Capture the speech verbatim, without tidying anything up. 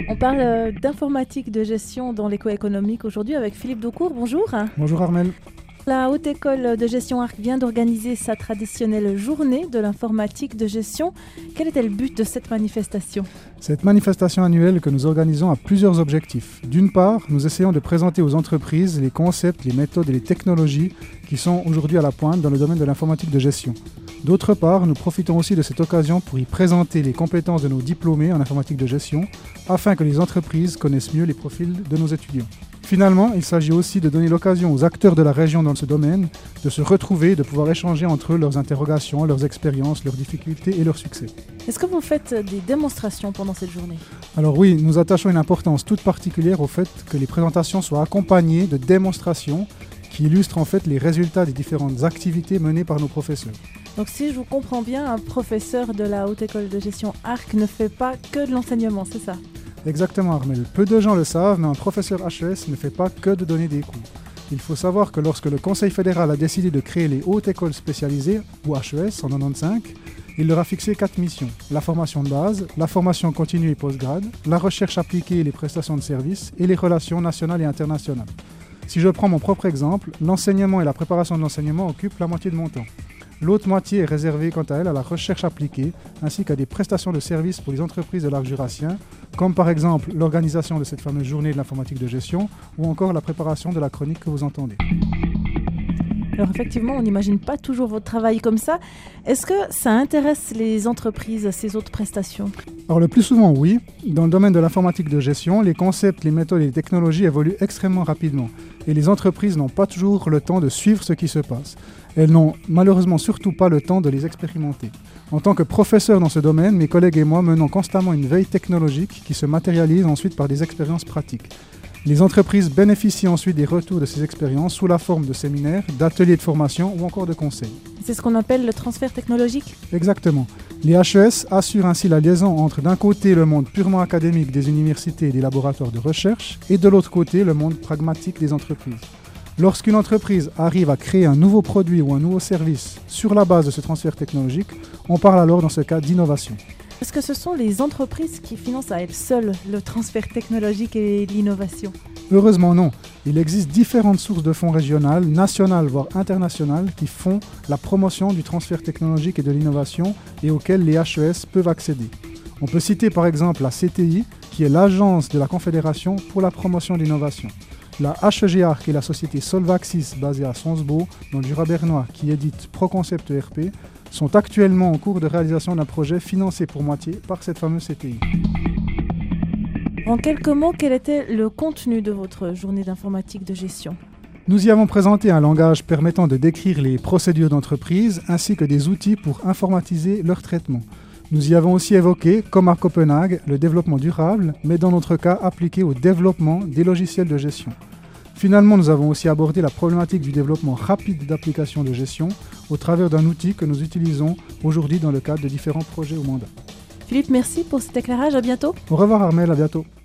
On parle euh, d'informatique de gestion dans l'éco-économique aujourd'hui avec Philippe Daucourt. Bonjour. Bonjour Armelle. La Haute École de Gestion Arc vient d'organiser sa traditionnelle journée de l'informatique de gestion. Quel était le but de cette manifestation ? Cette manifestation annuelle que nous organisons a plusieurs objectifs. D'une part, nous essayons de présenter aux entreprises les concepts, les méthodes et les technologies qui sont aujourd'hui à la pointe dans le domaine de l'informatique de gestion. D'autre part, nous profitons aussi de cette occasion pour y présenter les compétences de nos diplômés en informatique de gestion afin que les entreprises connaissent mieux les profils de nos étudiants. Finalement, il s'agit aussi de donner l'occasion aux acteurs de la région dans ce domaine de se retrouver, de pouvoir échanger entre eux leurs interrogations, leurs expériences, leurs difficultés et leurs succès. Est-ce que vous faites des démonstrations pendant cette journée ? Alors oui, nous attachons une importance toute particulière au fait que les présentations soient accompagnées de démonstrations qui illustrent en fait les résultats des différentes activités menées par nos professeurs. Donc si je vous comprends bien, un professeur de la Haute École de Gestion Arc ne fait pas que de l'enseignement, c'est ça ? Exactement Armelle. Peu de gens le savent, mais un professeur H E S ne fait pas que de donner des cours. Il faut savoir que lorsque le Conseil fédéral a décidé de créer les hautes écoles spécialisées, ou H E S, en mille neuf cent quatre-vingt-quinze, il leur a fixé quatre missions. La formation de base, la formation continue et post-grade, la recherche appliquée et les prestations de services, et les relations nationales et internationales. Si je prends mon propre exemple, l'enseignement et la préparation de l'enseignement occupent la moitié de mon temps. L'autre moitié est réservée quant à elle à la recherche appliquée ainsi qu'à des prestations de services pour les entreprises de l'arc jurassien, comme par exemple l'organisation de cette fameuse journée de l'informatique de gestion ou encore la préparation de la chronique que vous entendez. Alors effectivement, on n'imagine pas toujours votre travail comme ça. Est-ce que ça intéresse les entreprises, ces autres prestations ? Alors le plus souvent, oui. Dans le domaine de l'informatique de gestion, les concepts, les méthodes et les technologies évoluent extrêmement rapidement. Et les entreprises n'ont pas toujours le temps de suivre ce qui se passe. Elles n'ont malheureusement surtout pas le temps de les expérimenter. En tant que professeur dans ce domaine, mes collègues et moi menons constamment une veille technologique qui se matérialise ensuite par des expériences pratiques. Les entreprises bénéficient ensuite des retours de ces expériences sous la forme de séminaires, d'ateliers de formation ou encore de conseils. C'est ce qu'on appelle le transfert technologique ? Exactement. Les H E S assurent ainsi la liaison entre d'un côté le monde purement académique des universités et des laboratoires de recherche et de l'autre côté le monde pragmatique des entreprises. Lorsqu'une entreprise arrive à créer un nouveau produit ou un nouveau service sur la base de ce transfert technologique, on parle alors dans ce cas d'innovation. Est-ce que ce sont les entreprises qui financent à elles seules le transfert technologique et l'innovation ? Heureusement non. Il existe différentes sources de fonds régionales, nationales voire internationales qui font la promotion du transfert technologique et de l'innovation et auxquelles les H E S peuvent accéder. On peut citer par exemple la C T I qui est l'agence de la Confédération pour la promotion de l'innovation. La H E G Arc et la société Solvaxis basée à Sonsbo dans le Jura bernois qui édite ProConcept E R P sont actuellement en cours de réalisation d'un projet financé pour moitié par cette fameuse C T I. En quelques mots, quel était le contenu de votre journée d'informatique de gestion ? Nous y avons présenté un langage permettant de décrire les procédures d'entreprise ainsi que des outils pour informatiser leur traitement. Nous y avons aussi évoqué, comme à Copenhague, le développement durable, mais dans notre cas appliqué au développement des logiciels de gestion. Finalement, nous avons aussi abordé la problématique du développement rapide d'applications de gestion au travers d'un outil que nous utilisons aujourd'hui dans le cadre de différents projets ou mandats. Philippe, merci pour cet éclairage. À bientôt. Au revoir Armelle, à bientôt.